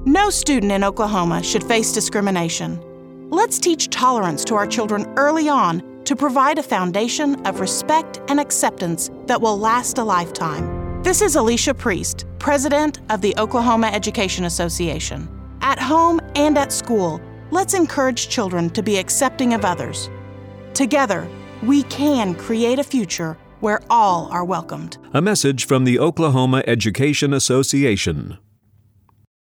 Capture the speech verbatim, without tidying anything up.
No student in Oklahoma should face discrimination. Let's teach tolerance to our children early on to provide a foundation of respect and acceptance that will last a lifetime. This is Alicia Priest, President of the Oklahoma Education Association. At home and at school, let's encourage children to be accepting of others. Together, we can create a future where all are welcomed. A message from the Oklahoma Education Association.